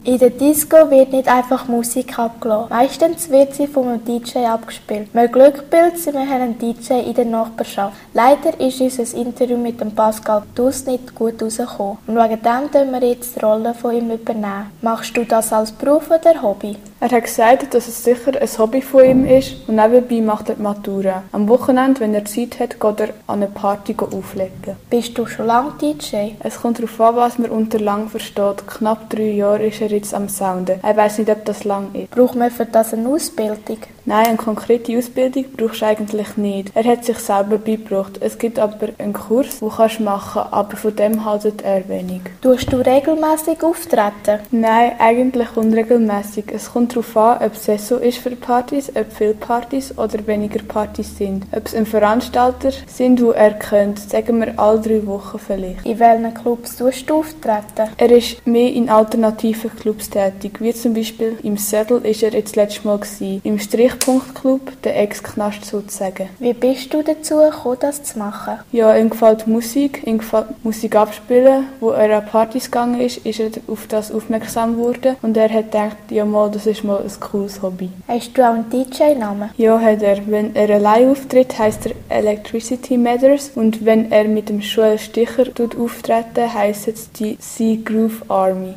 In der Disco wird nicht einfach Musik abgelassen. Meistens wird sie von einem DJ abgespielt. Wir Glückpilz, wir haben einen DJ in der Nachbarschaft. Leider ist unser Interview mit dem Pascal Dus nicht gut rausgekommen. Und wegen dem tun wir jetzt die Rolle von ihm übernehmen. Machst du das als Beruf oder Hobby? Er hat gesagt, dass es sicher ein Hobby von ihm ist und nebenbei macht er die Matura. Am Wochenende, wenn er Zeit hat, geht er an eine Party auflegen. Bist du schon lange DJ? Es kommt darauf an, was man unter lang versteht. Knapp 3 Jahre ist er jetzt am Sounden. Er weiss nicht, ob das lang ist. Braucht man für das eine Ausbildung? Nein, eine konkrete Ausbildung brauchst du eigentlich nicht. Er hat sich selber beigebracht. Es gibt aber einen Kurs, den kannst du machen, aber von dem haltet er wenig. Tust du regelmäßig auftreten? Nein, eigentlich unregelmäßig. Es kommt darauf an, ob es Saison ist für Partys, ob viele Partys oder weniger Partys sind. Ob es ein Veranstalter sind, die er kennt, sagen wir alle 3 Wochen vielleicht. In welchen Clubs tust du auftreten? Er ist mehr in alternativen Clubs tätig, wie zum Beispiel im Sädel ist er jetzt letztes Mal gewesen, im Strichpunkt-Club, der Ex-Knast sozusagen. Wie bist du dazu gekommen, das zu machen? Ja, ihm gefällt Musik, ihm gefällt Musik abspielen. Wo er an Partys gegangen ist er auf das aufmerksam geworden und er hat gedacht, ja mal, das ist mal ein cooles Hobby. Hast du auch einen DJ-Namen? Ja, hat er. Wenn er allein auftritt, heisst er Electricity Matters und wenn er mit dem Joel Sticher auftreten, heisst es die Sea Groove Army.